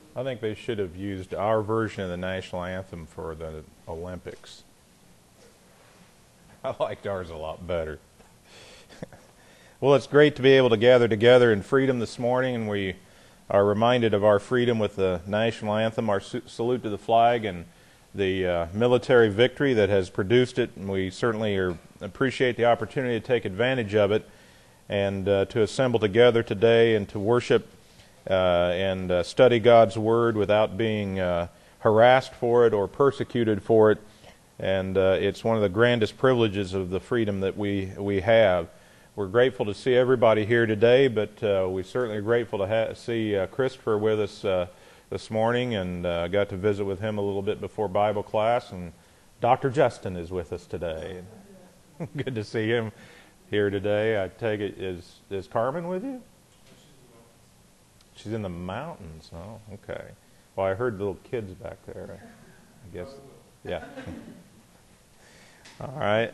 I think they should have used our version of the national anthem for the Olympics. I liked ours a lot better. Well, it's great to be able to gather together in freedom this morning, and we are reminded of our freedom with the national anthem, our salute to the flag, and the military victory that has produced it. And we certainly appreciate the opportunity to take advantage of it and to assemble together today and to worship and study God's Word without being harassed for it or persecuted for it. And it's one of the grandest privileges of the freedom that we have. We're grateful to see everybody here today, but we certainly are grateful to see Christopher with us this morning, and got to visit with him a little bit before Bible class. And Dr. Justin is with us today. Good to see him here today. I take it, is Carmen with you? She's in the mountains. Oh, okay. Well, I heard little kids back there. I guess, yeah. All right.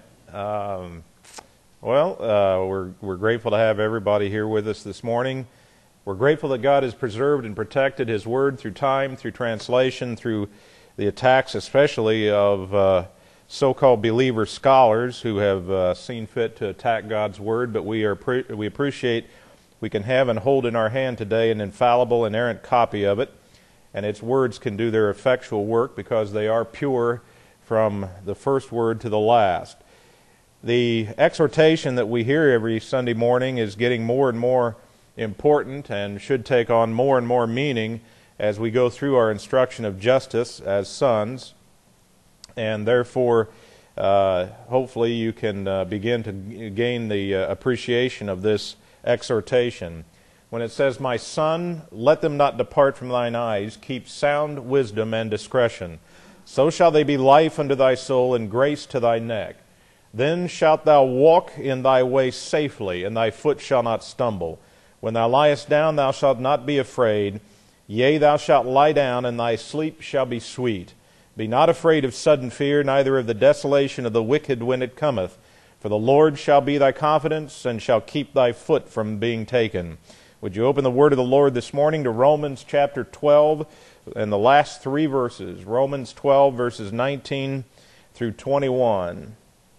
We're grateful to have everybody here with us this morning. We're grateful that God has preserved and protected His Word through time, through translation, through the attacks especially of so-called believer scholars who have seen fit to attack God's Word. But we appreciate we can have and hold in our hand today an infallible, inerrant copy of it, and its words can do their effectual work because they are pure from the first word to the last. The exhortation that we hear every Sunday morning is getting more and more important and should take on more and more meaning as we go through our instruction of justice as sons. And therefore, hopefully you can begin to gain the appreciation of this exhortation. When it says, "My son, let them not depart from thine eyes, keep sound wisdom and discretion. So shall they be life unto thy soul and grace to thy neck. Then shalt thou walk in thy way safely, and thy foot shall not stumble. When thou liest down, thou shalt not be afraid. Yea, thou shalt lie down, and thy sleep shall be sweet. Be not afraid of sudden fear, neither of the desolation of the wicked when it cometh. For the Lord shall be thy confidence, and shall keep thy foot from being taken." Would you open the word of the Lord this morning to Romans chapter 12 and the last three verses. Romans 12, verses 19 through 21.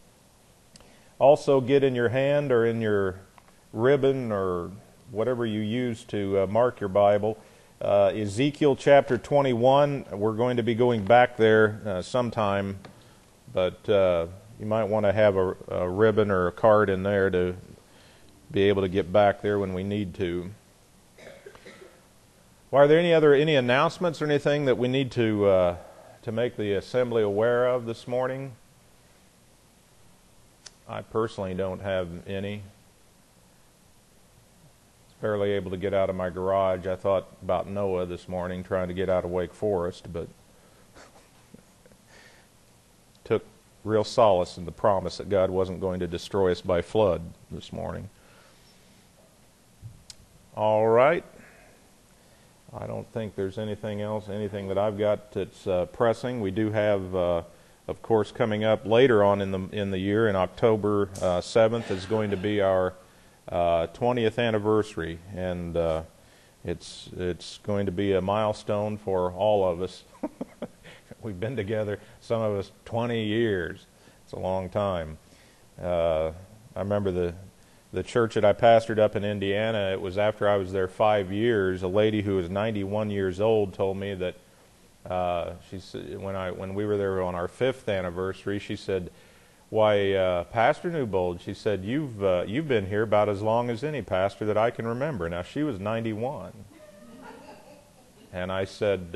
Also get in your hand or in your ribbon or whatever you use to mark your Bible, Ezekiel chapter 21. We're going to be going back there sometime, but you might want to have a ribbon or a card in there to be able to get back there when we need to. Well, are there any announcements or anything that we need to make the assembly aware of this morning? I personally don't have any. Barely able to get out of my garage. I thought about Noah this morning trying to get out of Wake Forest, but took real solace in the promise that God wasn't going to destroy us by flood this morning. All right. I don't think there's anything else, anything that I've got that's pressing. We do have, of course, coming up later on in the year, in October 7th, is going to be our 20th anniversary, and it's going to be a milestone for all of us. We've been together, some of us, 20 years. It's a long time. I remember the church that I pastored up in Indiana. It was after I was there 5 years. A lady who was 91 years old told me that she said when we were there on our 5th anniversary, she said, "Why, Pastor Newbold," she said, "you've been here about as long as any pastor that I can remember." Now she was 91, and I said,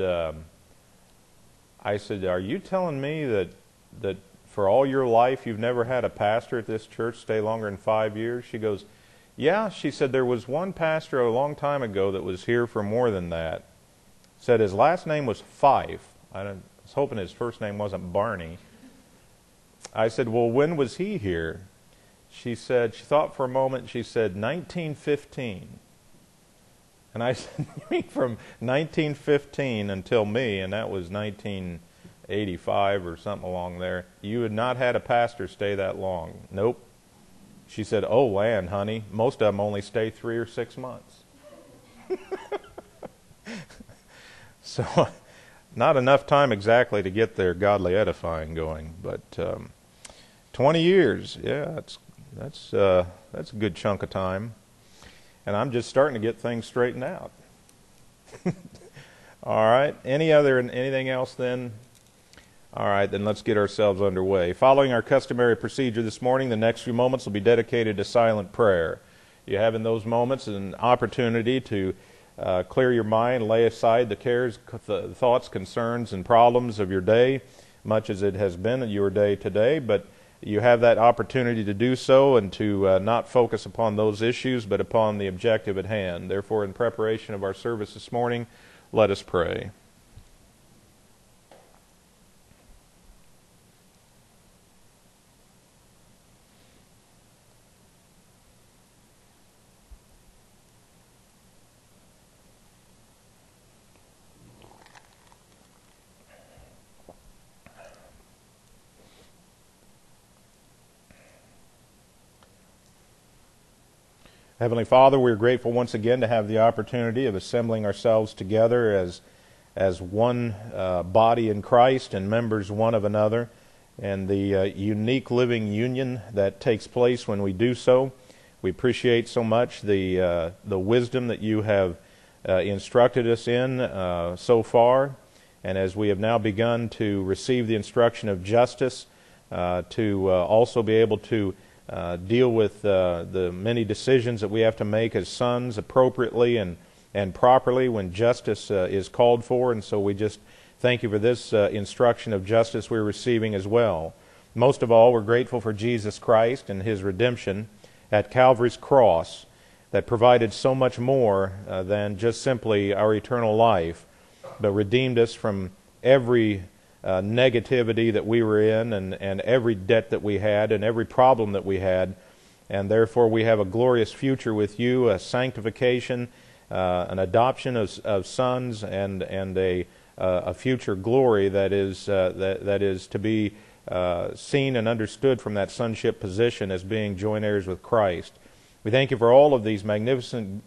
"Are you telling me that for all your life you've never had a pastor at this church stay longer than 5 years?" She goes, "Yeah." She said, "There was one pastor a long time ago that was here for more than that." Said his last name was Fife. I was hoping his first name wasn't Barney. I said, "Well, when was he here?" She said, she thought for a moment, she said, 1915. And I said, "You mean from 1915 until me," and that was 1985 or something along there, "you had not had a pastor stay that long?" "Nope." She said, "Oh, land, honey, most of them only stay 3 or 6 months." So not enough time exactly to get their godly edifying going, but 20 years, yeah, that's a good chunk of time. And I'm just starting to get things straightened out. All right. Anything else then? All right, then let's get ourselves underway. Following our customary procedure this morning, the next few moments will be dedicated to silent prayer. You have in those moments an opportunity to clear your mind, lay aside the cares, the thoughts, concerns, and problems of your day, much as it has been your day today, but you have that opportunity to do so and to not focus upon those issues, but upon the objective at hand. Therefore, in preparation of our service this morning, let us pray. Heavenly Father, we are grateful once again to have the opportunity of assembling ourselves together as one body in Christ and members one of another, and the unique living union that takes place when we do so. We appreciate so much the wisdom that you have instructed us in so far, and as we have now begun to receive the instruction of justice, to also be able to deal with the many decisions that we have to make as sons appropriately and properly when justice is called for. And so we just thank you for this instruction of justice we're receiving as well. Most of all, we're grateful for Jesus Christ and His redemption at Calvary's cross that provided so much more than just simply our eternal life, but redeemed us from every negativity that we were in and every debt that we had and every problem that we had. And therefore we have a glorious future with you, a sanctification, an adoption of sons, and a future glory that is to be seen and understood from that sonship position as being joint heirs with Christ. We thank you for all of these magnificent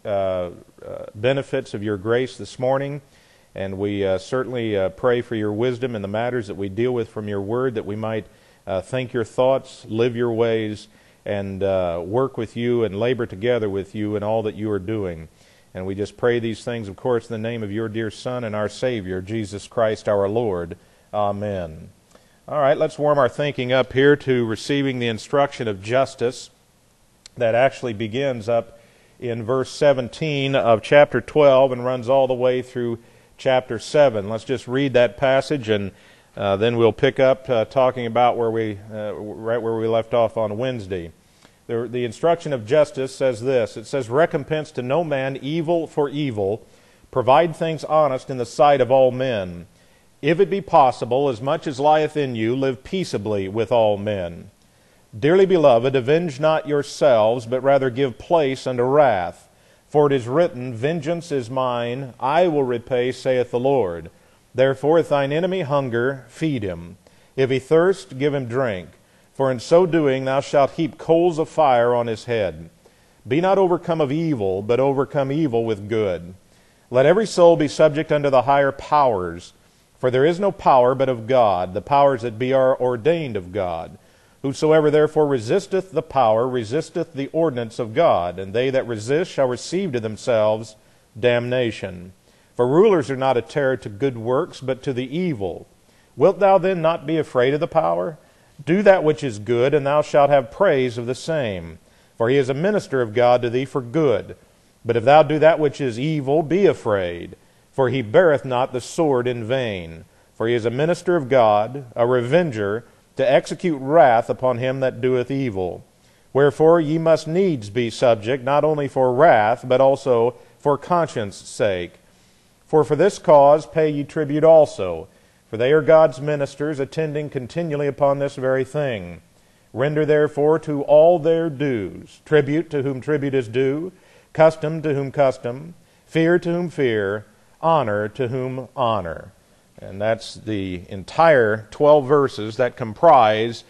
benefits of your grace this morning. And we certainly pray for your wisdom in the matters that we deal with from your word, that we might think your thoughts, live your ways, and work with you and labor together with you in all that you are doing. And we just pray these things, of course, in the name of your dear Son and our Savior, Jesus Christ our Lord. Amen. All right, let's warm our thinking up here to receiving the instruction of justice that actually begins up in verse 17 of chapter 12 and runs all the way through chapter 7. Let's just read that passage, and then we'll pick up talking about right where we left off on Wednesday. The instruction of justice says this. It says, "Recompense to no man evil for evil. Provide things honest in the sight of all men. If it be possible, as much as lieth in you, live peaceably with all men. Dearly beloved, avenge not yourselves, but rather give place unto wrath. For it is written, Vengeance is mine, I will repay, saith the Lord. Therefore, if thine enemy hunger, feed him. If he thirst, give him drink. For in so doing thou shalt heap coals of fire on his head. Be not overcome of evil, but overcome evil with good. Let every soul be subject unto the higher powers. For there is no power but of God. The powers that be are ordained of God. Whosoever therefore resisteth the power resisteth the ordinance of God, and they that resist shall receive to themselves damnation. For rulers are not a terror to good works, but to the evil. Wilt thou then not be afraid of the power? Do that which is good, and thou shalt have praise of the same. For he is a minister of God to thee for good. But if thou do that which is evil, be afraid. For he beareth not the sword in vain. For he is a minister of God, a revenger, to execute wrath upon him that doeth evil. Wherefore ye must needs be subject, not only for wrath, but also for conscience sake. For this cause pay ye tribute also, for they are God's ministers, attending continually upon this very thing. Render therefore to all their dues, tribute to whom tribute is due, custom to whom custom, fear to whom fear, honor to whom honor." And that's the entire 12 verses that comprise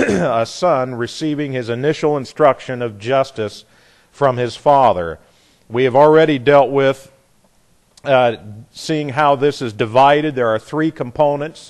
a son receiving his initial instruction of justice from his father. We have already dealt with seeing how this is divided. There are three components,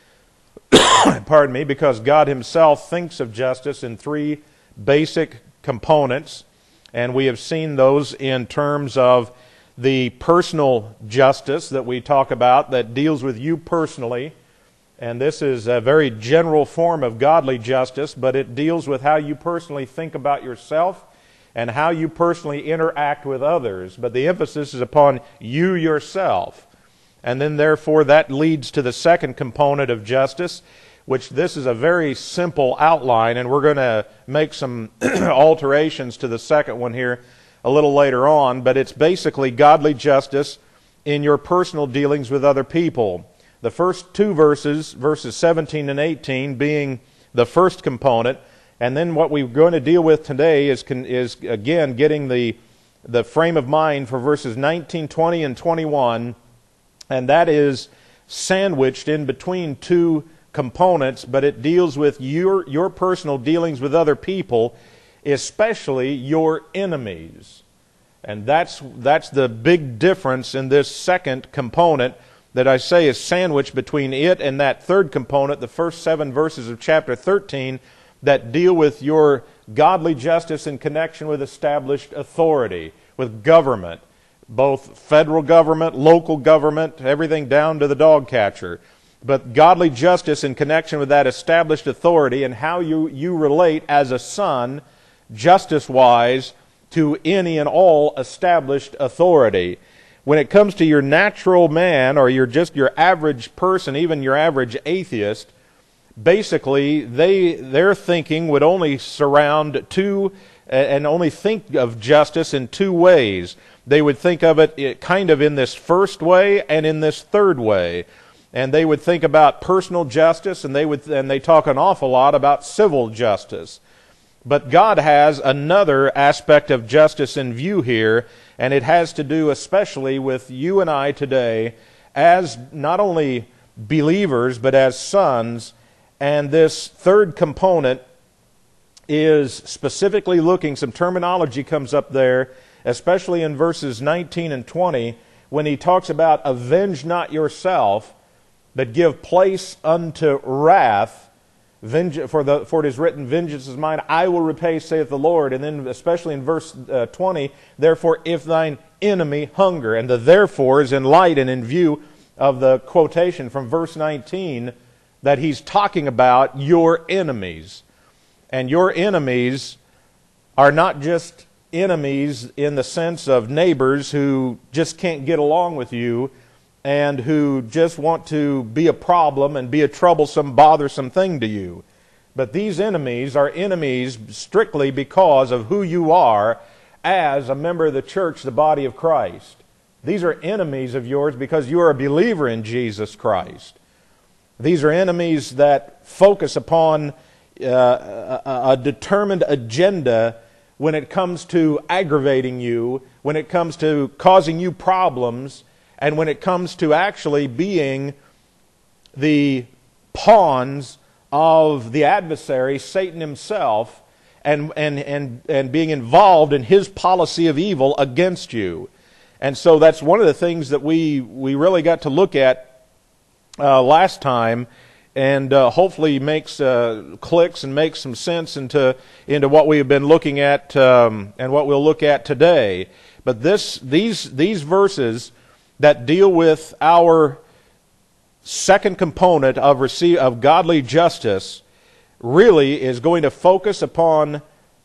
pardon me, because God Himself thinks of justice in three basic components, and we have seen those in terms of the personal justice that we talk about that deals with you personally, and this is a very general form of godly justice, but it deals with how you personally think about yourself and how you personally interact with others. But the emphasis is upon you yourself. And then therefore that leads to the second component of justice, which this is a very simple outline, and we're going to make some alterations to the second one here a little later on, but it's basically godly justice in your personal dealings with other people. The first two verses, verses 17 and 18, being the first component. And then what we're going to deal with today is again getting the frame of mind for verses 19, 20, and 21, and that is sandwiched in between two components, but it deals with your personal dealings with other people, especially your enemies. And that's the big difference in this second component that I say is sandwiched between it and that third component, the first 7 verses of chapter 13, that deal with your godly justice in connection with established authority, with government, both federal government, local government, everything down to the dog catcher. But godly justice in connection with that established authority and how you relate as a son, justice-wise, to any and all established authority. When it comes to your natural man or your average person, even your average atheist, basically, their thinking would only surround two and only think of justice in two ways. They would think of it kind of in this first way and in this third way. And they would think about personal justice, and they talk an awful lot about civil justice. But God has another aspect of justice in view here, and it has to do especially with you and I today as not only believers but as sons. And this third component is specifically looking, some terminology comes up there, especially in verses 19 and 20, when he talks about avenge not yourself, but give place unto wrath, for it is written, vengeance is mine, I will repay, saith the Lord. And then especially in verse 20, therefore if thine enemy hunger. And the therefore is in light and in view of the quotation from verse 19, that he's talking about your enemies. And your enemies are not just enemies in the sense of neighbors who just can't get along with you and who just want to be a problem and be a troublesome, bothersome thing to you. But these enemies are enemies strictly because of who you are as a member of the church, the body of Christ. These are enemies of yours because you are a believer in Jesus Christ. These are enemies that focus upon a determined agenda when it comes to aggravating you, when it comes to causing you problems, and when it comes to actually being the pawns of the adversary, Satan himself, and being involved in his policy of evil against you. And so that's one of the things that we really got to look at last time, and hopefully makes clicks and makes some sense into what we have been looking at and what we'll look at today. But these verses that deal with our second component of godly justice really is going to focus upon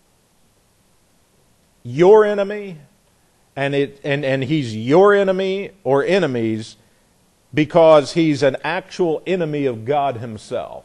your enemy, and he's your enemy or enemies because he's an actual enemy of God himself.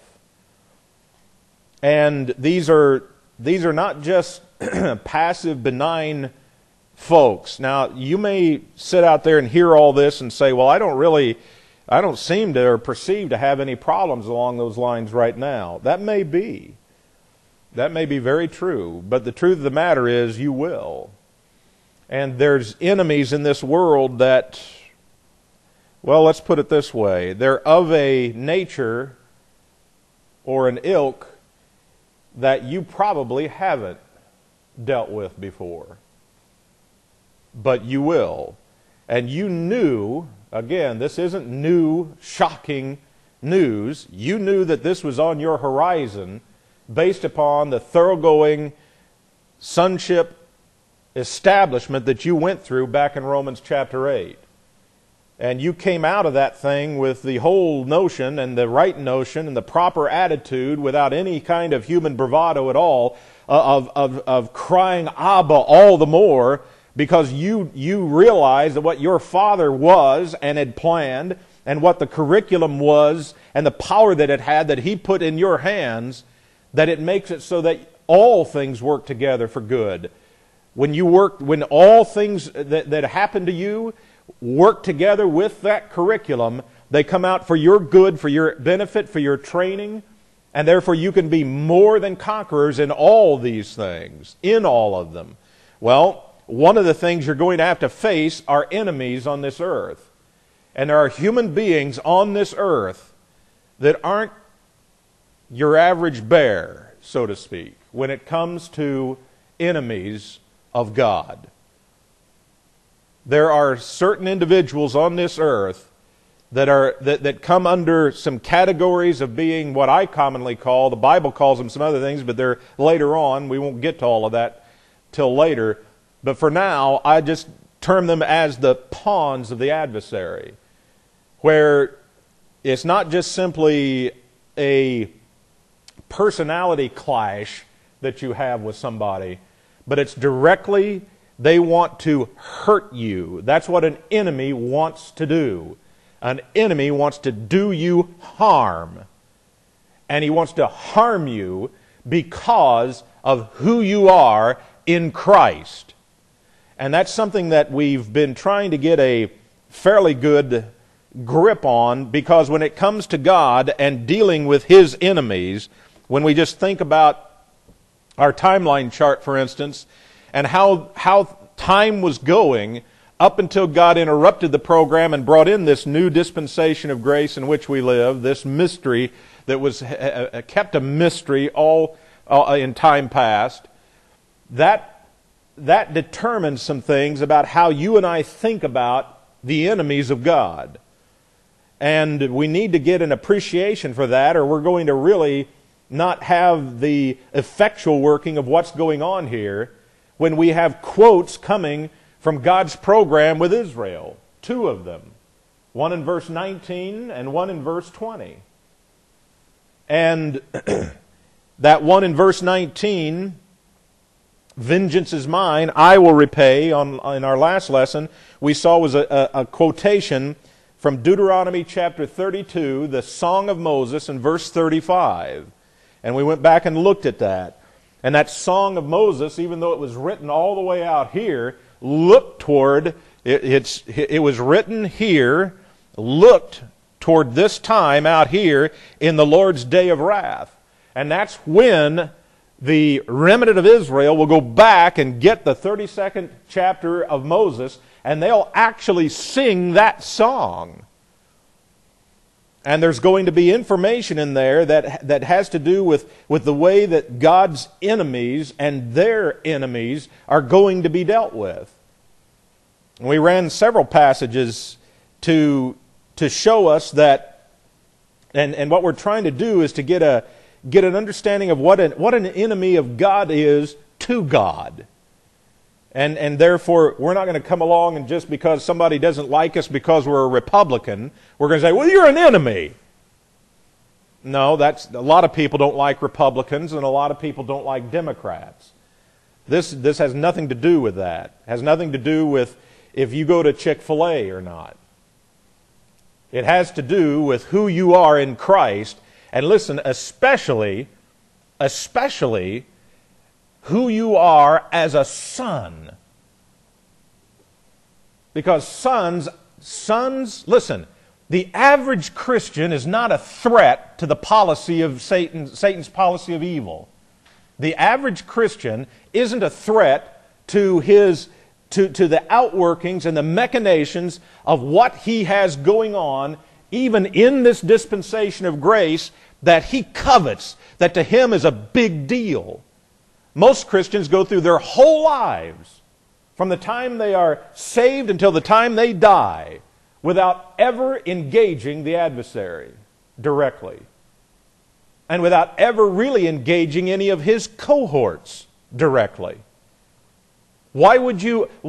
And these are not just passive, benign folks. Now, you may sit out there and hear all this and say, well, I don't seem to or perceive to have any problems along those lines right now. That may be. That may be very true. But the truth of the matter is you will. And there's enemies in this world that, well, let's put it this way. They're of a nature or an ilk that you probably haven't dealt with before. But you will. and you knew, again, this isn't new, shocking news, you knew that this was on your horizon based upon the thoroughgoing sonship establishment that you went through back in Romans chapter 8. And you came out of that thing with the whole notion and the right notion and the proper attitude without any kind of human bravado at all of crying Abba all the more because you realized that what your Father was and had planned and what the curriculum was and the power that it had that He put in your hands, that it makes it so that all things work together for good. When all things that happen to you work together with that curriculum, they come out for your good, for your benefit, for your training, and therefore you can be more than conquerors in all these things, in all of them. Well, one of the things you're going to have to face are enemies on this earth. And there are human beings on this earth that aren't your average bear, so to speak, when it comes to enemies of God. There are certain individuals on this earth that come under some categories of being what I commonly call, the Bible calls them some other things, but they're later on. We won't get to all of that till later. But for now, I just term them as the pawns of the adversary, where it's not just simply a personality clash that you have with somebody, but it's directly they want to hurt you. That's what an enemy wants to do. An enemy wants to do you harm. And he wants to harm you because of who you are in Christ. And that's something that we've been trying to get a fairly good grip on, because when it comes to God and dealing with His enemies, when we just think about our timeline chart, for instance, and how time was going up until God interrupted the program and brought in this new dispensation of grace in which we live, this mystery that was kept a mystery all in time past, that determines some things about how you and I think about the enemies of God. And we need to get an appreciation for that, or we're going to really not have the effectual working of what's going on here when we have quotes coming from God's program with Israel. Two of them. One in verse 19 and one in verse 20. And that one in verse 19, vengeance is mine, I will repay, in our last lesson, we saw was a quotation from Deuteronomy chapter 32, the Song of Moses, in verse 35. And we went back and looked at that. And that Song of Moses, even though it was written all the way out here, looked toward, it was written here, looked toward this time out here in the Lord's day of wrath. And that's when the remnant of Israel will go back and get the 32nd chapter of Moses, and they'll actually sing that song. And there's going to be information in there that has to do with the way that God's enemies and their enemies are going to be dealt with. We ran several passages to show us that, and what we're trying to do is to get an understanding of what an enemy of God is to God. And therefore, we're not going to come along and just because somebody doesn't like us because we're a Republican, we're going to say, well, you're an enemy. No, a lot of people don't like Republicans and a lot of people don't like Democrats. This has nothing to do with that. It has nothing to do with if you go to Chick-fil-A or not. It has to do with who you are in Christ. And listen, especially who you are as a son. Because sons, listen, the average Christian is not a threat to the policy of Satan's policy of evil. The average Christian isn't a threat to the outworkings and the machinations of what he has going on, even in this dispensation of grace that he covets, that to him is a big deal. Most Christians go through their whole lives from the time they are saved until the time they die, without ever engaging the adversary directly, and without ever really engaging any of his cohorts directly. But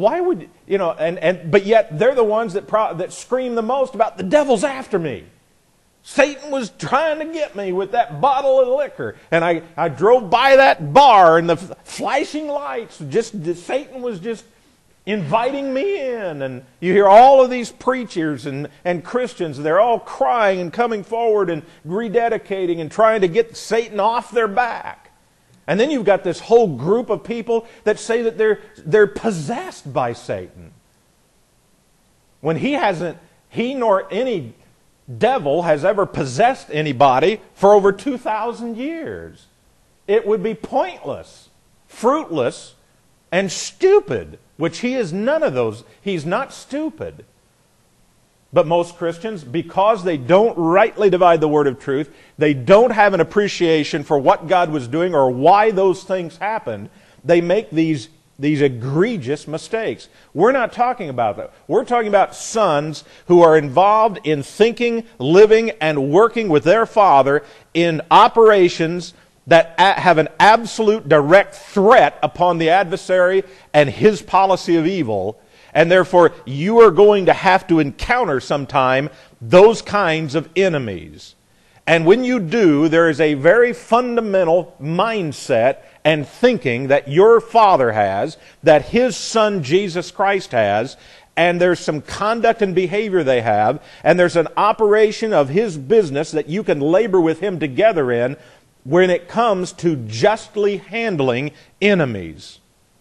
yet they're the ones that scream the most about the devil's after me. Satan was trying to get me with that bottle of liquor. And I drove by that bar and the flashing lights, Satan was just inviting me in. And you hear all of these preachers and Christians, they're all crying and coming forward and rededicating and trying to get Satan off their back. And then you've got this whole group of people that say that they're possessed by Satan, when he nor any devil has ever possessed anybody for over 2,000 years. It would be pointless, fruitless, and stupid, which he is none of those. He's not stupid. But most Christians, because they don't rightly divide the word of truth, they don't have an appreciation for what God was doing or why those things happened, they make these egregious mistakes. We're not talking about that. We're talking about sons who are involved in thinking, living, and working with their father in operations that have an absolute direct threat upon the adversary and his policy of evil. And therefore, you are going to have to encounter sometime those kinds of enemies. And when you do, there is a very fundamental mindset and thinking that your Father has, that His Son Jesus Christ has, and there's some conduct and behavior they have, and there's an operation of His business that you can labor with Him together in when it comes to justly handling enemies.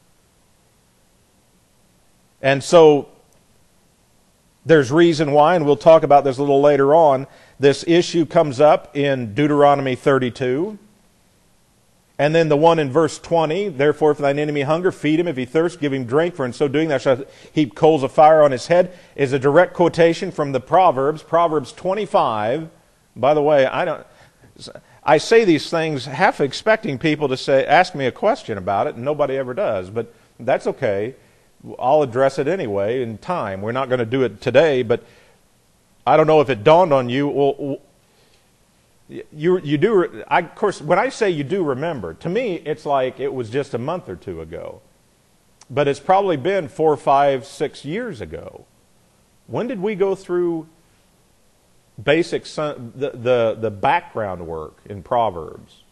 And so, there's reason why, and we'll talk about this a little later on, this issue comes up in Deuteronomy 32. And then the one in verse 20, therefore if thine enemy hunger, feed him. If he thirst, give him drink, for in so doing thou shalt heap coals of fire on his head, is a direct quotation from the Proverbs, Proverbs 25. By the way, I say these things half expecting people to ask me a question about it, and nobody ever does, but that's okay. I'll address it anyway in time. We're not going to do it today, but I don't know if it dawned on you. Well, you do. Of course, when I say you do remember, to me it's like it was just a month or two ago, but it's probably been 4, 5, 6 years ago. When did we go through basic the background work in Proverbs?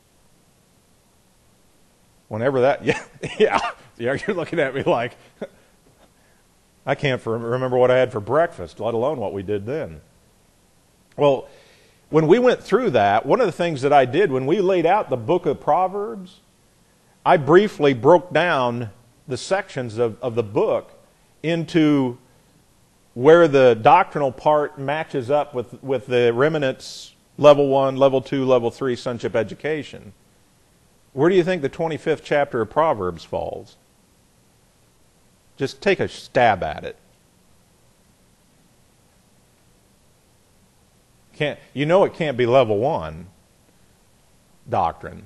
Whenever that, yeah, you're looking at me like I can't remember what I had for breakfast, let alone what we did then. Well, when we went through that, one of the things that I did when we laid out the book of Proverbs, I briefly broke down the sections of the book into where the doctrinal part matches up with the remnants level 1, level 2, level 3 sonship education. Where do you think the 25th chapter of Proverbs falls? Just take a stab at it. It can't be level 1 doctrine.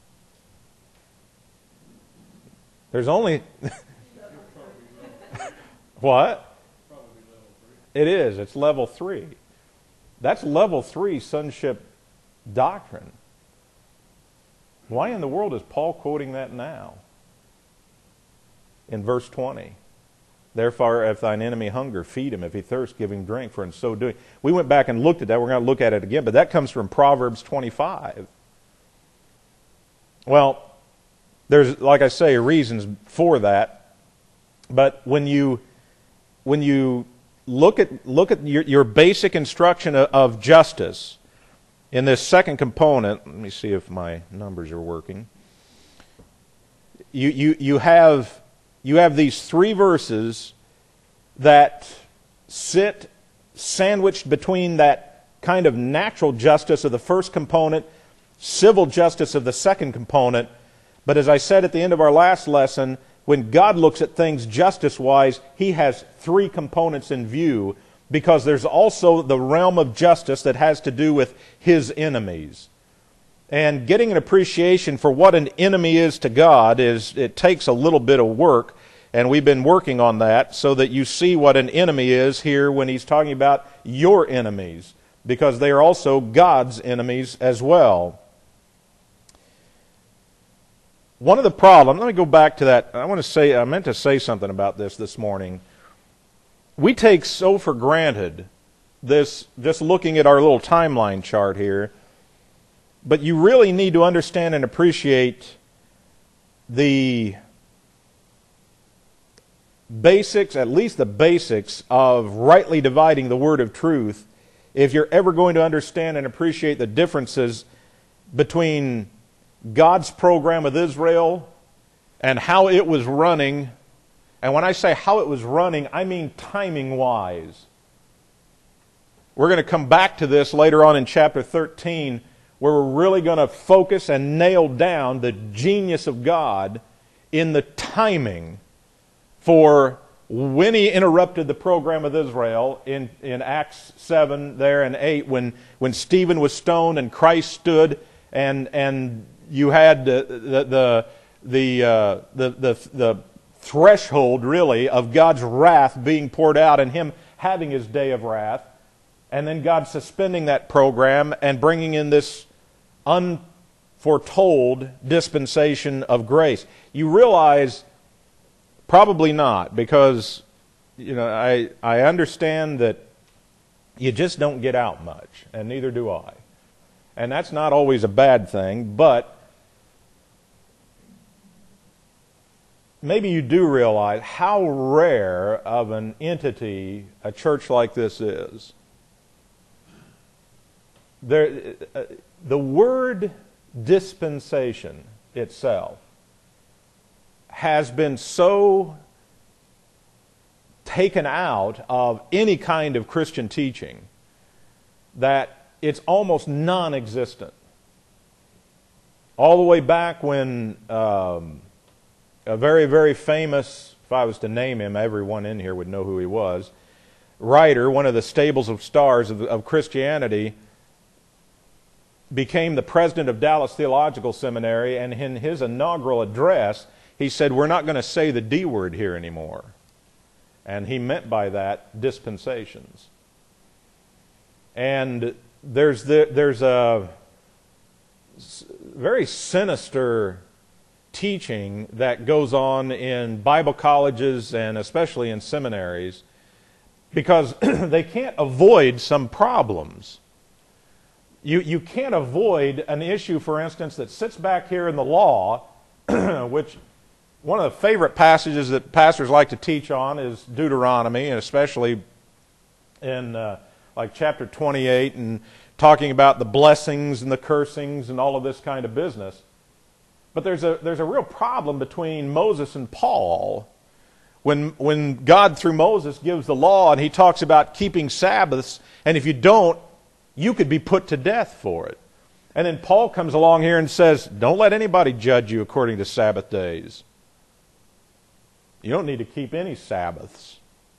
There's only what? It is. It's level 3. That's level 3 sonship doctrine. Why in the world is Paul quoting that now? In verse 20. Therefore, if thine enemy hunger, feed him. If he thirst, give him drink, for in so doing. We went back and looked at that. We're going to look at it again, but that comes from Proverbs 25. Well, there's, like I say, reasons for that. But when you look at your basic instruction of justice in this second component, let me see if my numbers are working. You have these 3 verses that sit sandwiched between that kind of natural justice of the first component, civil justice of the second component. But as I said at the end of our last lesson, when God looks at things justice-wise, He has 3 components in view, because there's also the realm of justice that has to do with His enemies. And getting an appreciation for what an enemy is to God it takes a little bit of work. And we've been working on that so that you see what an enemy is here when he's talking about your enemies, because they are also God's enemies as well. One of the problems, let me go back to that. I meant to say something about this morning. We take so for granted this, just looking at our little timeline chart here, but you really need to understand and appreciate the basics, at least the basics, of rightly dividing the word of truth if you're ever going to understand and appreciate the differences between God's program with Israel and how it was running. And when I say how it was running, I mean timing-wise. We're going to come back to this later on in chapter 13, where we're really going to focus and nail down the genius of God in the timing for when He interrupted the program of Israel in Acts 7 there and 8, when Stephen was stoned and Christ stood, and you had the threshold really of God's wrath being poured out and Him having His day of wrath, and then God suspending that program and bringing in this unforetold dispensation of grace. You realize probably not, because I understand that you just don't get out much, and neither do I. And that's not always a bad thing, but maybe you do realize how rare of an entity a church like this is. The word dispensation itself has been so taken out of any kind of Christian teaching that it's almost non-existent. All the way back when a very, very famous, if I was to name him, everyone in here would know who he was, writer, one of the stables of stars of Christianity, became the president of Dallas Theological Seminary, and in his inaugural address, he said, "We're not going to say the D word here anymore." And he meant by that dispensations. And there's a very sinister teaching that goes on in Bible colleges and especially in seminaries, because they can't avoid some problems. You can't avoid an issue, for instance, that sits back here in the law, which one of the favorite passages that pastors like to teach on is Deuteronomy, and especially in like chapter 28, and talking about the blessings and the cursings and all of this kind of business. But there's a real problem between Moses and Paul when God through Moses gives the law and he talks about keeping Sabbaths, and if you don't, you could be put to death for it. And then Paul comes along here and says, don't let anybody judge you according to Sabbath days. You don't need to keep any Sabbaths.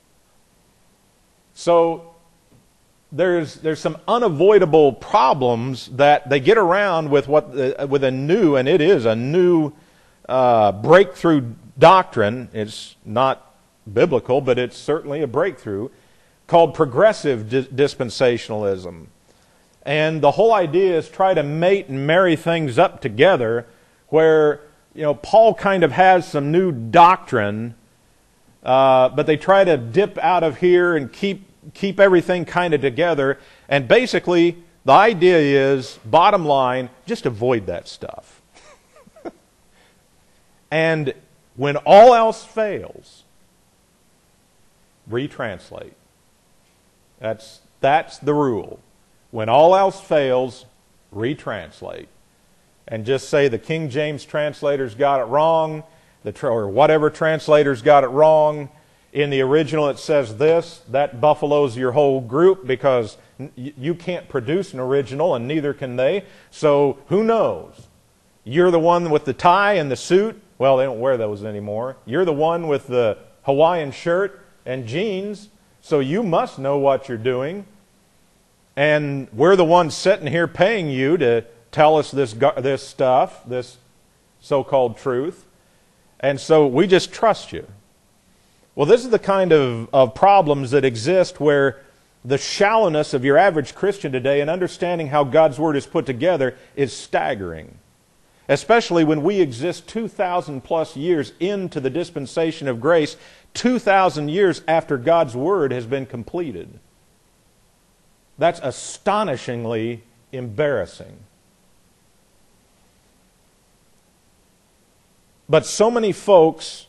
So there's some unavoidable problems that they get around with with a new, and it is a new breakthrough doctrine. It's not biblical, but it's certainly a breakthrough, called progressive dispensationalism. And the whole idea is try to mate and marry things up together, where Paul kind of has some new doctrine, but they try to dip out of here and keep everything kind of together. And basically, the idea is, bottom line, just avoid that stuff. And when all else fails, retranslate. That's the rule. When all else fails, retranslate. And just say the King James translators got it wrong, or whatever translators got it wrong. In the original it says this. That buffaloes your whole group, because you can't produce an original and neither can they. So who knows? You're the one with the tie and the suit. Well, they don't wear those anymore. You're the one with the Hawaiian shirt and jeans, so you must know what you're doing. And we're the ones sitting here paying you to tell us this stuff, this so-called truth. And so we just trust you. Well, this is the kind of problems that exist where the shallowness of your average Christian today and understanding how God's Word is put together is staggering. Especially when we exist 2,000 plus years into the dispensation of grace, 2,000 years after God's Word has been completed. That's astonishingly embarrassing. But so many folks,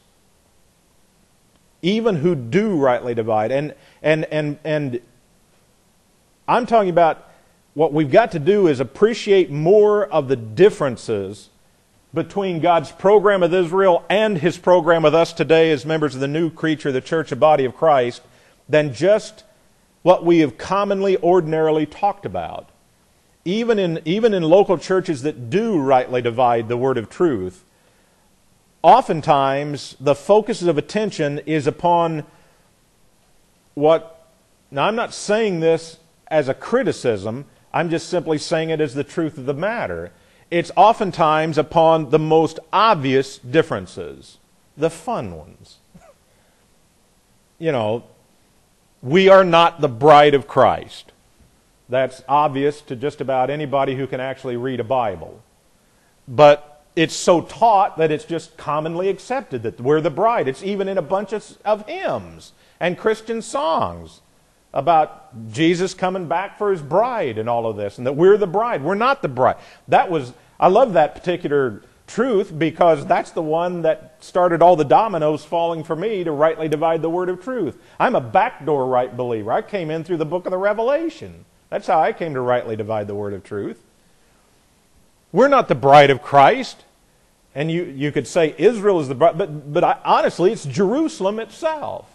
even who do rightly divide, and I'm talking about what we've got to do is appreciate more of the differences between God's program with Israel and His program with us today as members of the new creature, the church, the body of Christ, than just what we have commonly, ordinarily talked about. Even in local churches that do rightly divide the word of truth, oftentimes the focus of attention is upon what, now I'm not saying this as a criticism, I'm just simply saying it as the truth of the matter. It's oftentimes upon the most obvious differences, the fun ones. You know, we are not the bride of Christ. That's obvious to just about anybody who can actually read a Bible. But it's so taught that it's just commonly accepted that we're the bride. It's even in a bunch of hymns and Christian songs about Jesus coming back for His bride and all of this, and that we're the bride. We're not the bride. I love that particular truth because that's the one that started all the dominoes falling for me to rightly divide the word of truth. I'm a backdoor right believer. I came in through the book of the Revelation. That's how I came to rightly divide the word of truth. We're not the bride of Christ. And you could say Israel is the bride, but honestly, it's Jerusalem itself.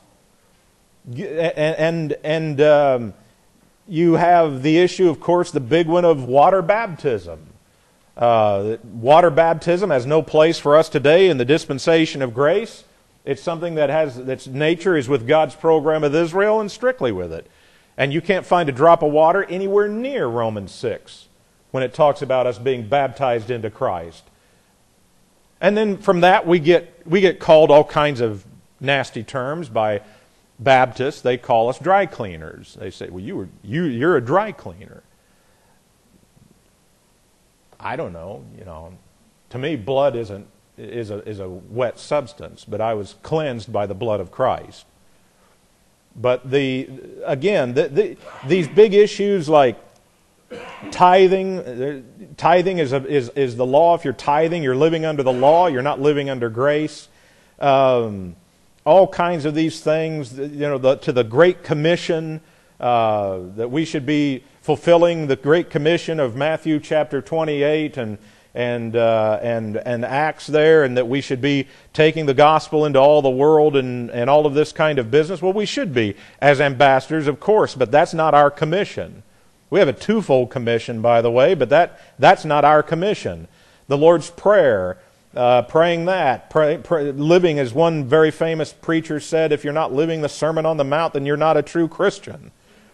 And you have the issue, of course, the big one of water baptism. Water baptism has no place for us today in the dispensation of grace. It's something that has its nature is with God's program with Israel and strictly with it. And you can't find a drop of water anywhere near Romans 6 when it talks about us being baptized into Christ. And then from that we get called all kinds of nasty terms by Baptists. They call us dry cleaners. They say, "Well, you're a dry cleaner." I don't know. To me, blood is a wet substance, but I was cleansed by the blood of Christ. But these big issues like tithing is the law. If you're tithing, you're living under the law. You're not living under grace. All kinds of these things, to the Great Commission, that we should be fulfilling the Great Commission of Matthew chapter 28 and Acts there, and that we should be taking the gospel into all the world and all of this kind of business. Well, we should be as ambassadors, of course, but that's not our commission. We have a twofold commission, by the way, but that's not our commission. The Lord's Prayer, praying that, living, as one very famous preacher said, if you're not living the Sermon on the Mount, then you're not a true Christian.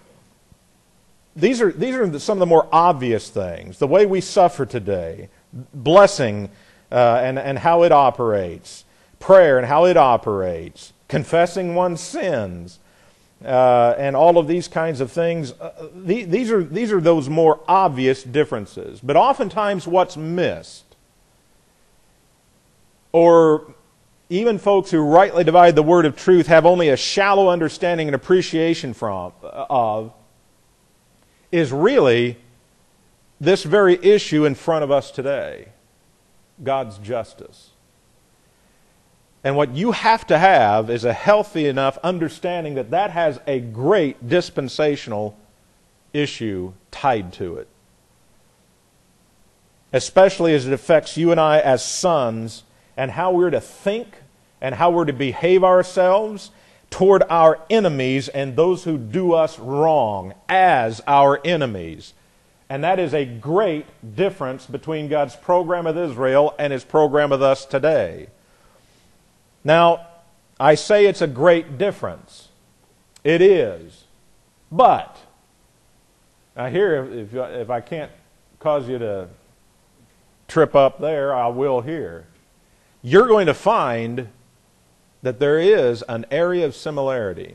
These are some of the more obvious things. The way we suffer today, blessing and how it operates, prayer and how it operates, confessing one's sins, and all of these kinds of things. These are those more obvious differences. But oftentimes what's missed, or even folks who rightly divide the word of truth have only a shallow understanding and appreciation of, is really this very issue in front of us today, God's justice. And what you have to have is a healthy enough understanding that has a great dispensational issue tied to it. Especially as it affects you and I as sons, and how we're to think and how we're to behave ourselves toward our enemies and those who do us wrong as our enemies. And that is a great difference between God's program with Israel and His program with us today. Now, I say it's a great difference. It is. But, now here, if I can't cause you to trip up there, I will here. You're going to find that there is an area of similarity.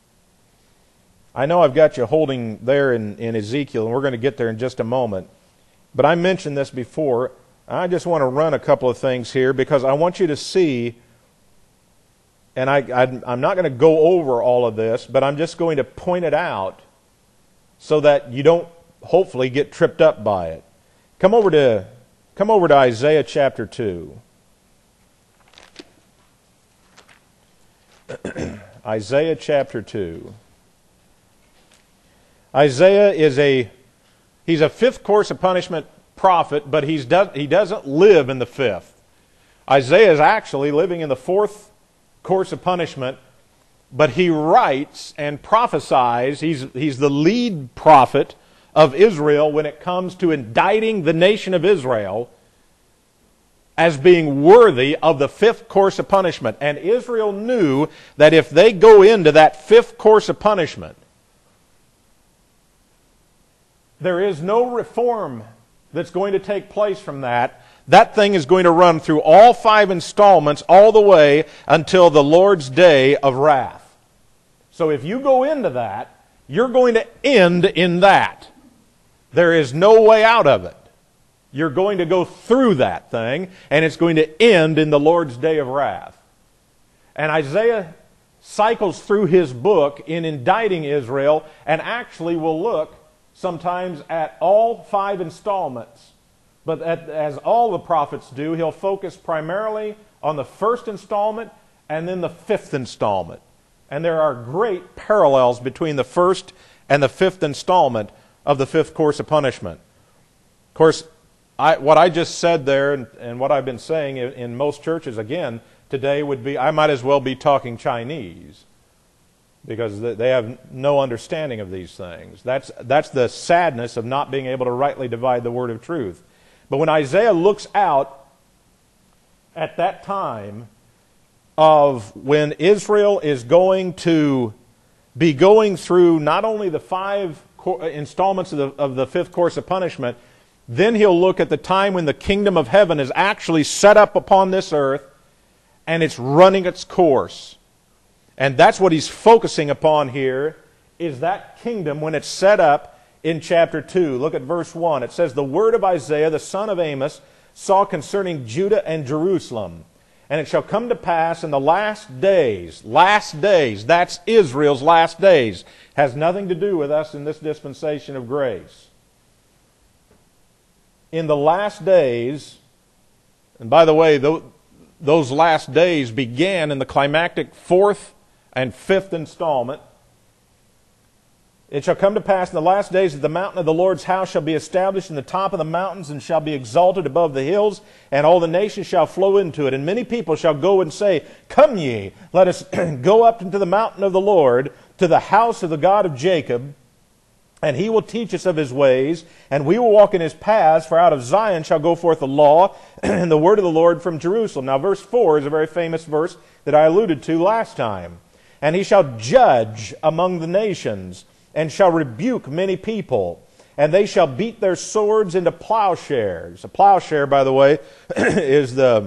I know I've got you holding there in Ezekiel, and we're going to get there in just a moment. But I mentioned this before. I just want to run a couple of things here because I want you to see, and I'm not going to go over all of this, but I'm just going to point it out so that you don't hopefully get tripped up by it. Come over to Isaiah chapter 2. Isaiah chapter 2. Isaiah he's a fifth course of punishment prophet, but he doesn't live in the fifth. Isaiah is actually living in the fourth course of punishment, but he writes and prophesies. He's the lead prophet of Israel when it comes to indicting the nation of Israel as being worthy of the fifth course of punishment. And Israel knew that if they go into that fifth course of punishment, there is no reform that's going to take place from that. That thing is going to run through all 5 installments all the way until the Lord's day of wrath. So if you go into that, you're going to end in that. There is no way out of it. You're going to go through that thing, and it's going to end in the Lord's day of wrath. And Isaiah cycles through his book in indicting Israel and actually will look sometimes at all 5 installments. But as all the prophets do, he'll focus primarily on the first installment and then the 5th installment. And there are great parallels between the first and the 5th installment of the 5th course of punishment. Of course, what I just said there and what I've been saying in most churches, again, today would be, I might as well be talking Chinese, because they have no understanding of these things. That's the sadness of not being able to rightly divide the word of truth. But when Isaiah looks out at that time of when Israel is going to be going through not only the 5 installments of the 5th course of punishment, then he'll look at the time when the kingdom of heaven is actually set up upon this earth and it's running its course. And that's what he's focusing upon here, is that kingdom when it's set up in chapter 2. Look at verse 1. It says, "The word of Isaiah, the son of Amos, saw concerning Judah and Jerusalem. And it shall come to pass in the last days," that's Israel's last days, has nothing to do with us in this dispensation of grace. In the last days, and by the way, those last days began in the climactic 4th and 5th installment. "It shall come to pass in the last days that the mountain of the Lord's house shall be established in the top of the mountains and shall be exalted above the hills, and all the nations shall flow into it. And many people shall go and say, Come ye, let us go up into the mountain of the Lord, to the house of the God of Jacob, and he will teach us of his ways, and we will walk in his paths, for out of Zion shall go forth the law and the word of the Lord from Jerusalem." Now verse 4 is a very famous verse that I alluded to last time. "And he shall judge among the nations, and shall rebuke many people, and they shall beat their swords into plowshares." A plowshare, by the way, is the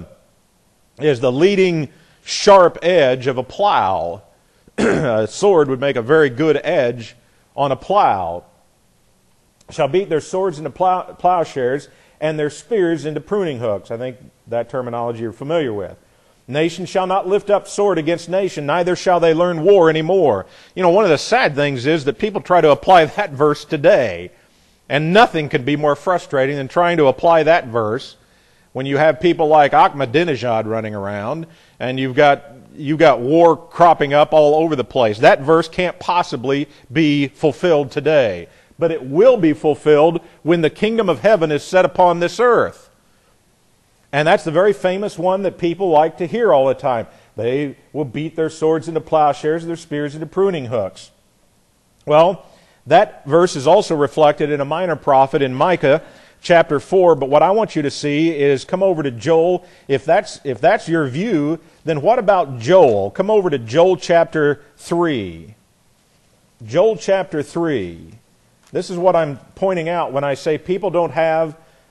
leading sharp edge of a plow. A sword would make a very good edge on a plow. "Shall beat their swords into plowshares, and their spears into pruning hooks." I think that terminology you're familiar with. "Nation shall not lift up sword against nation, neither shall they learn war anymore." You know, one of the sad things is that people try to apply that verse today, and nothing can be more frustrating than trying to apply that verse when you have people like Ahmadinejad running around, and you've got war cropping up all over the place. That verse can't possibly be fulfilled today, but it will be fulfilled when the kingdom of heaven is set upon this earth. And that's the very famous one that people like to hear all the time. They will beat their swords into plowshares, their spears into pruning hooks. Well, that verse is also reflected in a minor prophet in Micah chapter 4. But what I want you to see is, come over to Joel. If that's your view, then what about Joel? Come over to Joel chapter 3. Joel chapter 3. This is what I'm pointing out when I say people don't have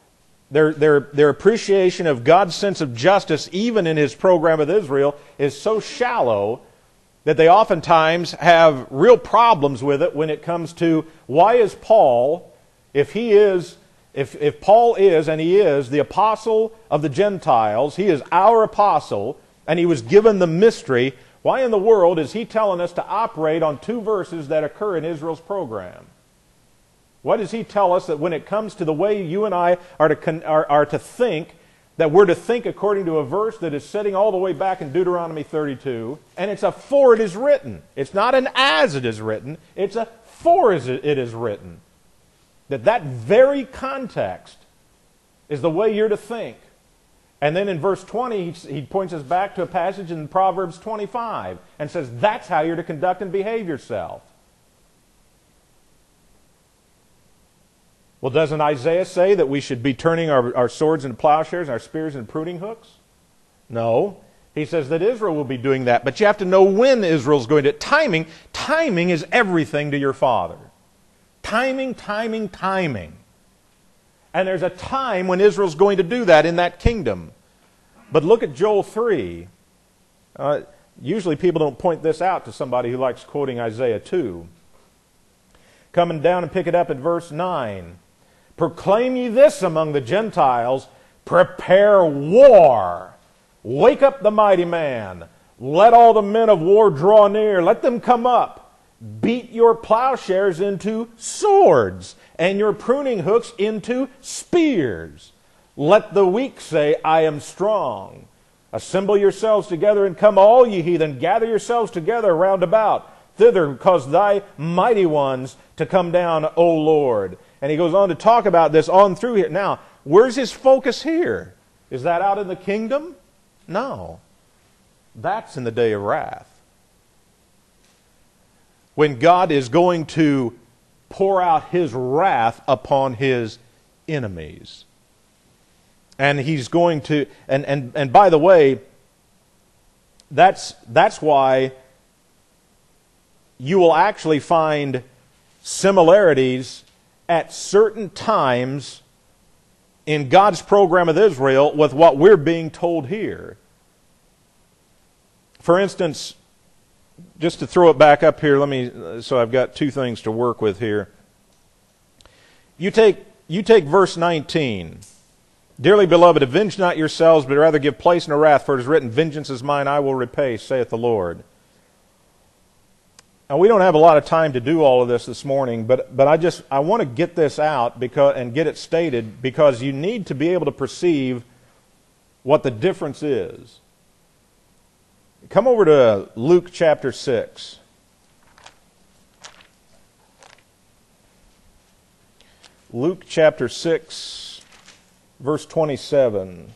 Their appreciation of God's sense of justice, even in His program with Israel, is so shallow that they oftentimes have real problems with it when it comes to why is Paul, if Paul is, and he is, the apostle of the Gentiles, he is our apostle, and he was given the mystery, why in the world is he telling us to operate on 2 verses that occur in Israel's program? Why does he tell us that when it comes to the way you and I are to think, that we're to think according to a verse that is sitting all the way back in Deuteronomy 32, and it's a for it is written. It's not an as it is written, it's a for it is written. That very context is the way you're to think. And then in verse 20, he points us back to a passage in Proverbs 25 and says that's how you're to conduct and behave yourself. Well, doesn't Isaiah say that we should be turning our swords into plowshares and our spears into pruning hooks? No. He says that Israel will be doing that. But you have to know when Israel's going to. Timing is everything to your Father. Timing. And there's a time when Israel's going to do that in that kingdom. But look at Joel 3. Usually people don't point this out to somebody who likes quoting Isaiah 2. Coming down and pick it up at verse 9. Proclaim ye this among the Gentiles, prepare war. Wake up the mighty man. Let all the men of war draw near. Let them come up. Beat your plowshares into swords, and your pruning hooks into spears. Let the weak say, I am strong. Assemble yourselves together, and come all ye heathen. Gather yourselves together round about. Thither cause thy mighty ones to come down, O Lord. And he goes on to talk about this on through here. Now, where's his focus here? Is that out in the kingdom? No. That's in the day of wrath. When God is going to pour out His wrath upon His enemies. And He's going to, and by the way, that's why you will actually find similarities at certain times in God's program with Israel with what we're being told here. For instance, just to throw it back up here, so I've got 2 things to work with here. You take verse 19. Dearly beloved, avenge not yourselves, but rather give place unto wrath, for it is written, vengeance is mine, I will repay, saith the Lord. Now, we don't have a lot of time to do all of this morning, but I want to get this out and get it stated because you need to be able to perceive what the difference is. Come over to Luke chapter 6. Luke chapter 6, verse 27.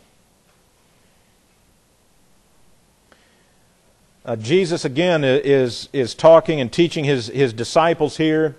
Jesus again is talking and teaching his disciples here.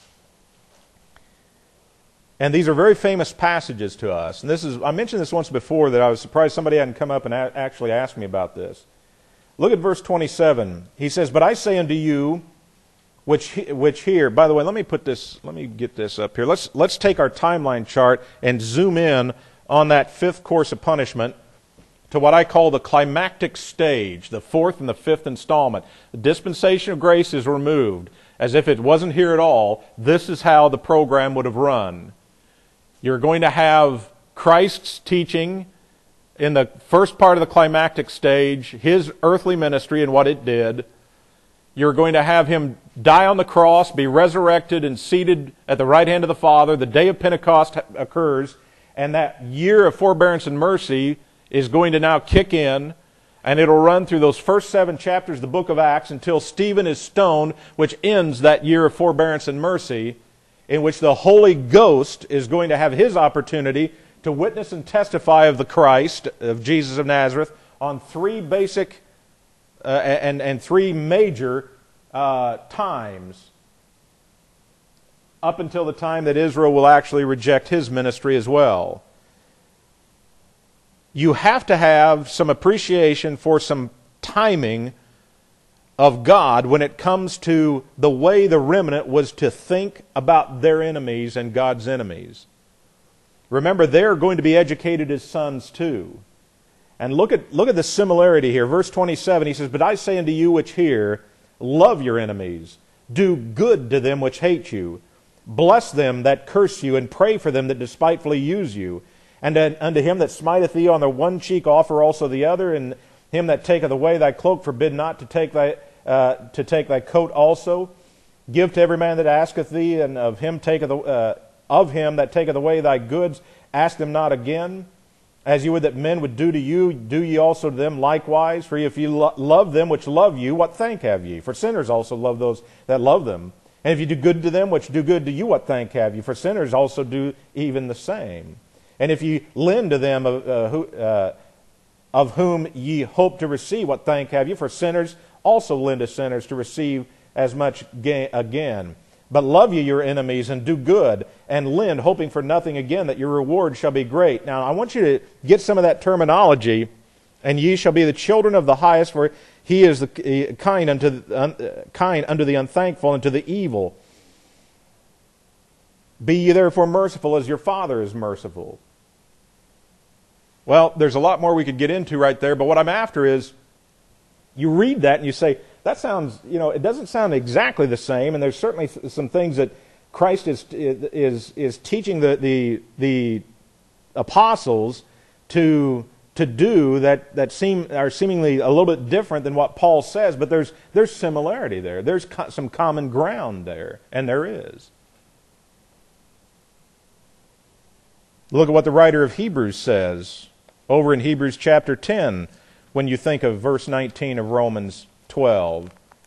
And these are very famous passages to us. And I mentioned this once before that I was surprised somebody hadn't come up and actually asked me about this. Look at verse 27. He says, but I say unto you, which hear. By the way, let me get this up here. Let's take our timeline chart and zoom in on that 5th course of punishment to what I call the climactic stage, the 4th and the 5th installment. The dispensation of grace is removed. As if it wasn't here at all, this is how the program would have run. You're going to have Christ's teaching in the first part of the climactic stage, His earthly ministry and what it did. You're going to have Him die on the cross, be resurrected and seated at the right hand of the Father. The day of Pentecost occurs, and that year of forbearance and mercy is going to now kick in, and it'll run through those first 7 chapters of the book of Acts until Stephen is stoned, which ends that year of forbearance and mercy, in which the Holy Ghost is going to have His opportunity to witness and testify of the Christ, of Jesus of Nazareth, on 3 basic and 3 major times, up until the time that Israel will actually reject His ministry as well. You have to have some appreciation for some timing of God when it comes to the way the remnant was to think about their enemies and God's enemies. remember, they're going to be educated as sons too. And look at the similarity here. Verse 27, he says, "But I say unto you which hear, love your enemies, do good to them which hate you, bless them that curse you, and pray for them that despitefully use you. And unto him that smiteth thee on the one cheek offer also the other, and him that taketh away thy cloak forbid not to take thy coat also. Give to every man that asketh thee, and of him that taketh away thy goods ask them not again. As you would that men would do to you, do ye also to them likewise. For if you love them which love you, what thank have ye? For sinners also love those that love them. And if you do good to them which do good to you, what thank have ye? For sinners also do even the same. And if ye lend to them of whom ye hope to receive, what thank have ye? For sinners also lend to sinners to receive as much again. But love ye your enemies, and do good, and lend, hoping for nothing again, that your reward shall be great." Now, I want you to get some of that terminology. "And ye shall be the children of the highest, for he is kind unto the unthankful and to the evil. Be ye therefore merciful, as your Father is merciful." Well, there's a lot more we could get into right there, but what I'm after is, you read that and you say, that sounds, it doesn't sound exactly the same, and there's certainly some things that Christ is teaching the apostles to do that are seemingly a little bit different than what Paul says, but there's similarity there. There's some common ground there, and there is. Look at what the writer of Hebrews says over in Hebrews chapter 10 when you think of verse 19 of Romans 12.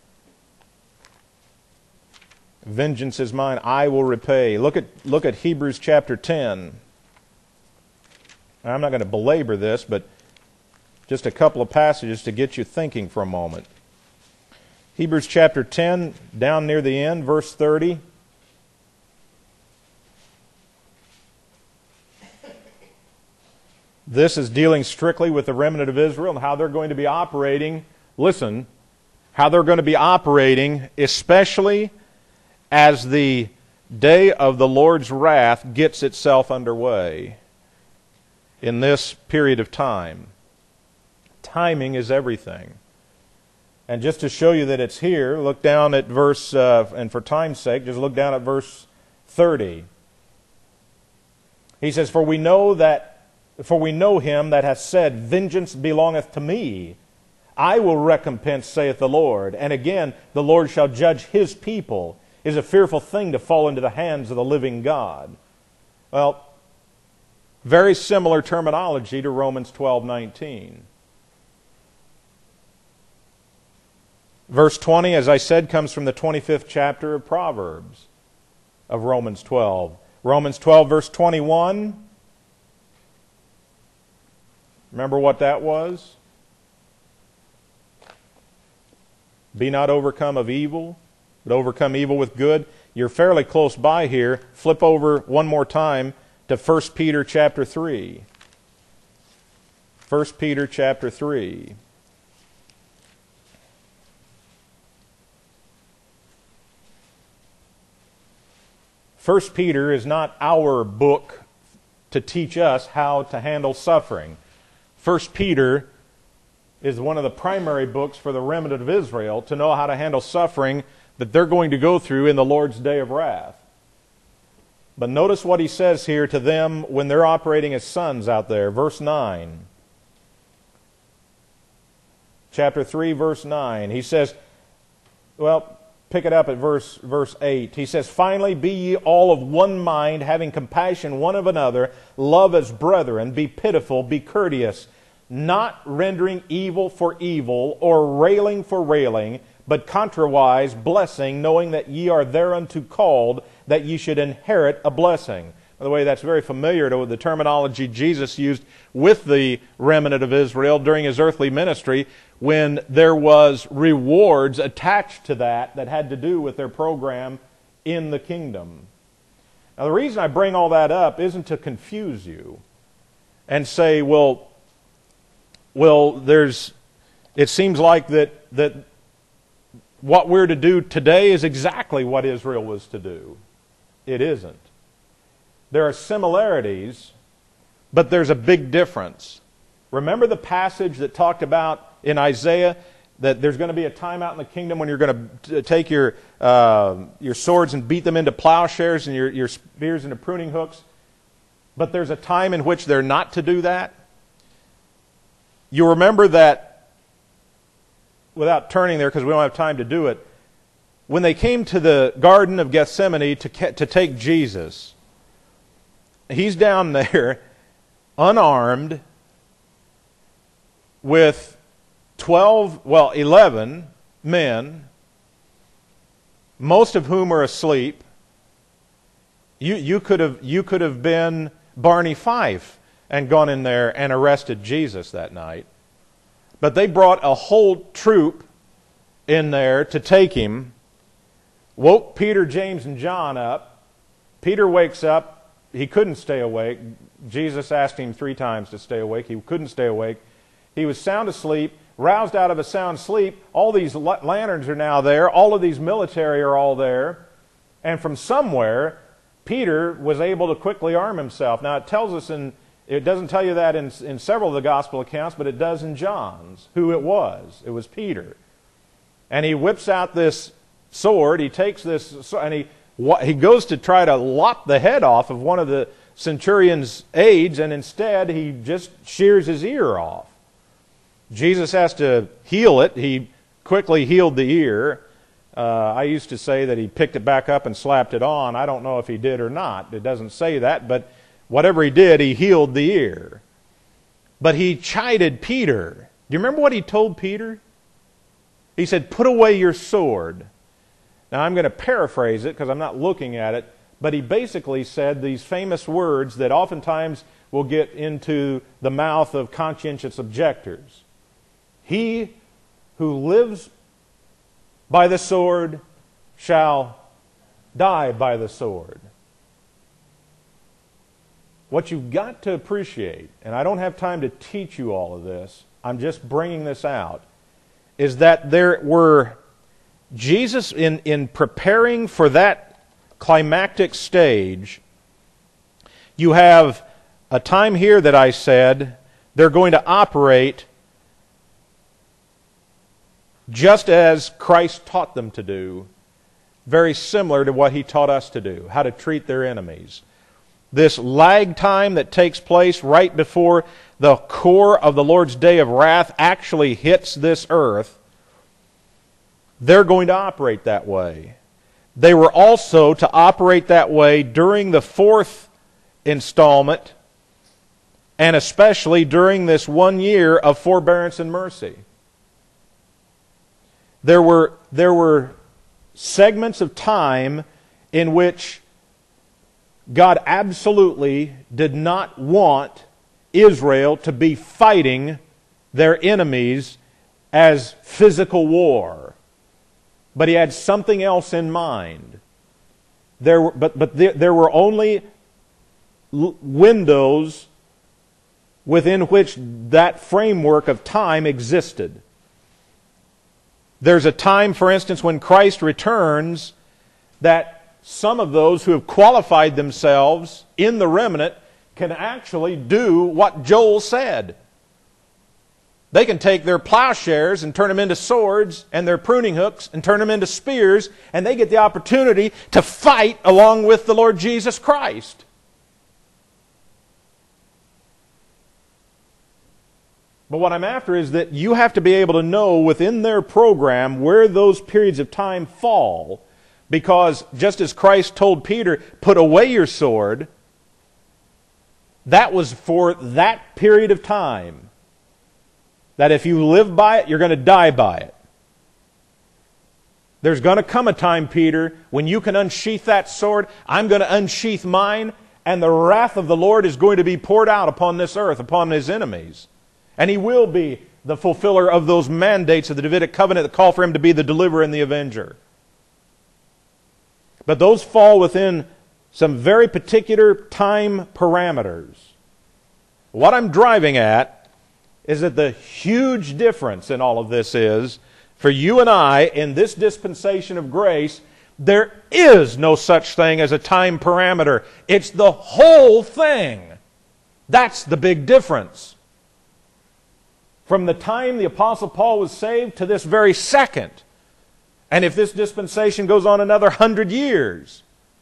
"Vengeance is mine, I will repay." Look at Hebrews chapter 10. I'm not going to belabor this, but just a couple of passages to get you thinking for a moment. Hebrews chapter 10, down near the end, verse 30. This is dealing strictly with the remnant of Israel and how they're going to be operating. Listen, how they're going to be operating, especially as the day of the Lord's wrath gets itself underway in this period of time. Timing is everything. And just to show you that it's here, look down at verse, and for time's sake, just look down at verse 30. He says, For we know him that hath said, Vengeance belongeth to me. I will recompense, saith the Lord. And again, the Lord shall judge his people. It is a fearful thing to fall into the hands of the living God. Well, very similar terminology to Romans 12:19. Verse 20, as I said, comes from the 25th chapter of Proverbs of Romans 12. Romans 12, verse 21. Remember what that was? Be not overcome of evil, but overcome evil with good. You're fairly close by here. Flip over one more time to 1 Peter chapter 3. 1 Peter chapter 3. First Peter is not our book to teach us how to handle suffering. 1 Peter is one of the primary books for the remnant of Israel to know how to handle suffering that they're going to go through in the Lord's day of wrath. But notice what he says here to them when they're operating as sons out there. Verse 9. Chapter 3, verse 9. He says, well, pick it up at verse 8. He says, Finally, be ye all of one mind, having compassion one of another, love as brethren, be pitiful, be courteous, not rendering evil for evil, or railing for railing, but contrariwise blessing, knowing that ye are thereunto called, that ye should inherit a blessing. By the way, that's very familiar to the terminology Jesus used with the remnant of Israel during his earthly ministry, when there was rewards attached to that had to do with their program in the kingdom. Now, the reason I bring all that up isn't to confuse you and say, well, it seems like that what we're to do today is exactly what Israel was to do. It isn't. There are similarities, but there's a big difference. Remember the passage that talked about in Isaiah that there's going to be a time out in the kingdom when you're going to take your swords and beat them into plowshares and your spears into pruning hooks? But there's a time in which they're not to do that. You remember that, without turning there because we don't have time to do it, when they came to the Garden of Gethsemane to take Jesus, he's down there unarmed with 11 men, most of whom are asleep. You could have been Barney Fife and gone in there and arrested Jesus that night. But they brought a whole troop in there to take him, woke Peter, James, and John up. Peter wakes up. He couldn't stay awake. Jesus asked him 3 times to stay awake. He couldn't stay awake. He was sound asleep, roused out of a sound sleep. All these lanterns are now there. All of these military are all there. And from somewhere, Peter was able to quickly arm himself. Now it tells us it doesn't tell you that in several of the gospel accounts, but it does in John's, who it was. It was Peter. And he whips out this sword. He takes this, and he goes to try to lop the head off of one of the centurion's aides, and instead he just shears his ear off. Jesus has to heal it. He quickly healed the ear. I used to say that he picked it back up and slapped it on. I don't know if he did or not. It doesn't say that, but whatever he did, he healed the ear. But he chided Peter. Do you remember what he told Peter? He said, "Put away your sword." Now I'm going to paraphrase it because I'm not looking at it, but he basically said these famous words that oftentimes will get into the mouth of conscientious objectors. He who lives by the sword shall die by the sword. What you've got to appreciate, and I don't have time to teach you all of this, I'm just bringing this out, is that there were Jesus, in preparing for that climactic stage, you have a time here that I said they're going to operate just as Christ taught them to do, very similar to what He taught us to do, how to treat their enemies. This lag time that takes place right before the core of the Lord's day of wrath actually hits this earth, they're going to operate that way. They were also to operate that way during the 4th installment, and especially during this 1 year of forbearance and mercy. There were segments of time in which God absolutely did not want Israel to be fighting their enemies as physical war. But He had something else in mind. There were only windows within which that framework of time existed. There's a time, for instance, when Christ returns, that some of those who have qualified themselves in the remnant can actually do what Joel said. They can take their plowshares and turn them into swords, and their pruning hooks and turn them into spears, and they get the opportunity to fight along with the Lord Jesus Christ. But what I'm after is that you have to be able to know within their program where those periods of time fall, because just as Christ told Peter, "Put away your sword," that was for that period of time. That if you live by it, you're going to die by it. There's going to come a time, Peter, when you can unsheath that sword. I'm going to unsheath mine, and the wrath of the Lord is going to be poured out upon this earth, upon His enemies. And He will be the fulfiller of those mandates of the Davidic covenant that call for Him to be the deliverer and the avenger. But those fall within some very particular time parameters. What I'm driving at is that the huge difference in all of this is, for you and I, in this dispensation of grace, There is no such thing as a time parameter. It's the whole thing. That's the big difference. From the time the Apostle Paul was saved to this very second, and if this dispensation goes on another 100 years,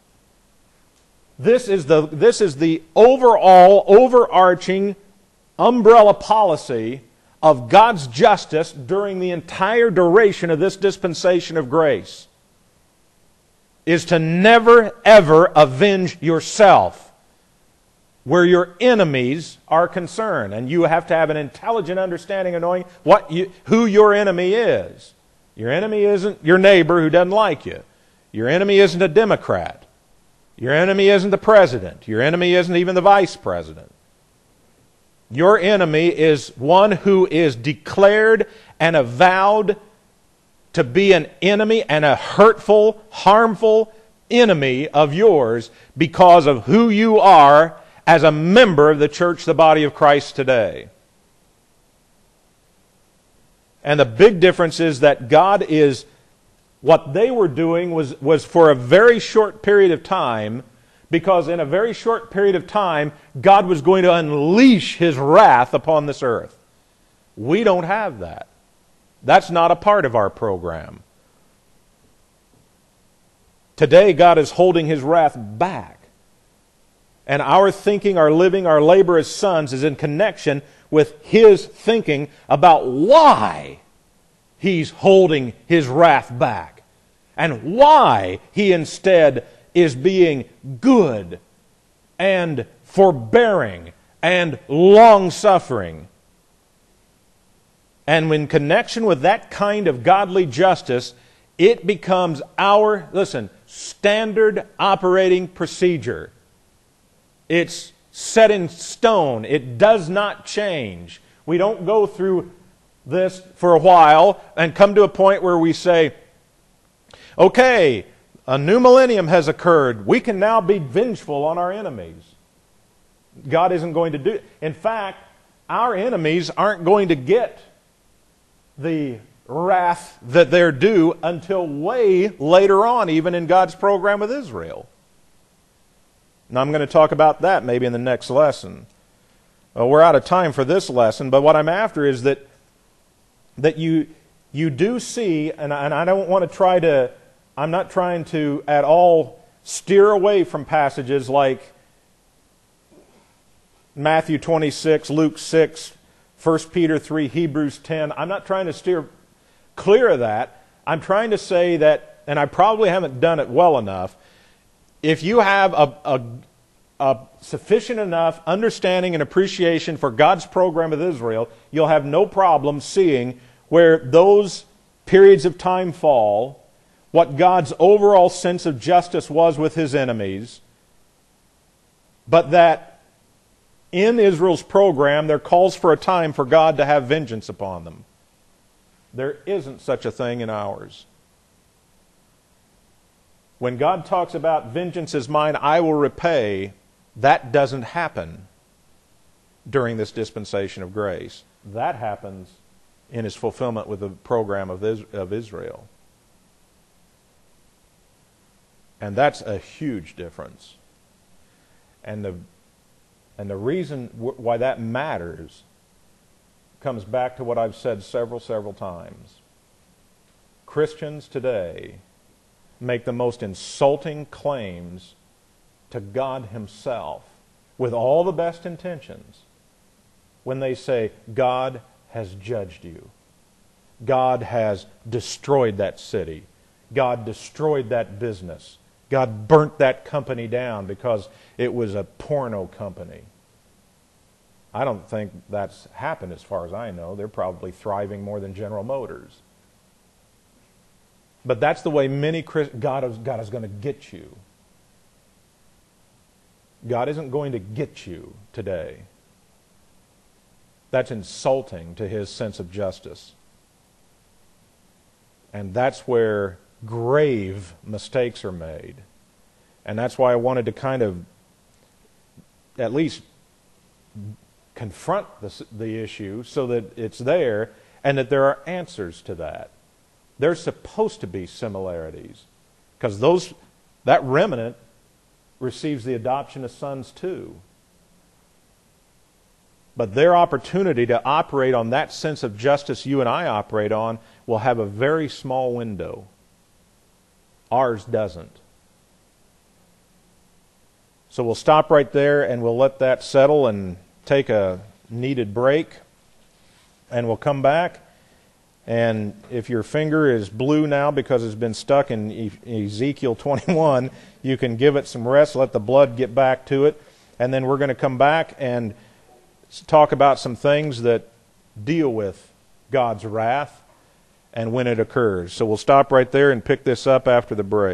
this is the overall, overarching umbrella policy of God's justice during the entire duration of this dispensation of grace, is to never, ever avenge yourself where your enemies are concerned. And you have to have an intelligent understanding of knowing who your enemy is. Your enemy isn't your neighbor who doesn't like you. Your enemy isn't a Democrat. Your enemy isn't the president. Your enemy isn't even the vice president. Your enemy is one who is declared and avowed to be an enemy and a hurtful, harmful enemy of yours because of who you are as a member of the church, the body of Christ today. And the big difference is that God is, what they were doing was for a very short period of time, because in a very short period of time, God was going to unleash His wrath upon this earth. We don't have that. That's not a part of our program. Today, God is holding His wrath back. And our thinking, our living, our labor as sons is in connection with His thinking about why He's holding His wrath back and why He instead is being good and forbearing and long-suffering. And in connection with that kind of godly justice, it becomes our, standard operating procedure. It's set in stone. It does not change. We don't go through this for a while and come to a point where we say, okay, a new millennium has occurred. We can now be vengeful on our enemies. God isn't going to do it. In fact, our enemies aren't going to get the wrath that they're due until way later on, even in God's program with Israel. Now, I'm going to talk about that maybe in the next lesson. We're out of time for this lesson, but what I'm after is that you do see, and I don't want to try to, I'm not trying to at all steer away from passages like Matthew 26, Luke 6, 1 Peter 3, Hebrews 10. I'm not trying to steer clear of that. I'm trying to say that, and I probably haven't done it well enough, if you have a sufficient enough understanding and appreciation for God's program with Israel, you'll have no problem seeing where those periods of time fall, what God's overall sense of justice was with His enemies, but that in Israel's program there calls for a time for God to have vengeance upon them. There isn't such a thing in ours. When God talks about vengeance is mine, I will repay, that doesn't happen during this dispensation of grace. That happens in His fulfillment with the program of Israel. And that's a huge difference. And the reason why that matters comes back to what I've said several times. Christians today make the most insulting claims to God Himself with all the best intentions when they say, God has judged you. God has destroyed that city. God destroyed that business. God burnt that company down because it was a porno company. I don't think that's happened as far as I know. They're probably thriving more than General Motors. But that's the way many Christians, God is going to get you. God isn't going to get you today. That's insulting to His sense of justice. And that's where grave mistakes are made. And that's why I wanted to kind of at least confront the issue so that it's there and that there are answers to that. There's supposed to be similarities. Because that remnant receives the adoption of sons too. But their opportunity to operate on that sense of justice you and I operate on will have a very small window. Ours doesn't. So we'll stop right there and we'll let that settle and take a needed break. And we'll come back. And if your finger is blue now because it's been stuck in Ezekiel 21, you can give it some rest, let the blood get back to it. And then we're going to come back and talk about some things that deal with God's wrath and when it occurs. So we'll stop right there and pick this up after the break.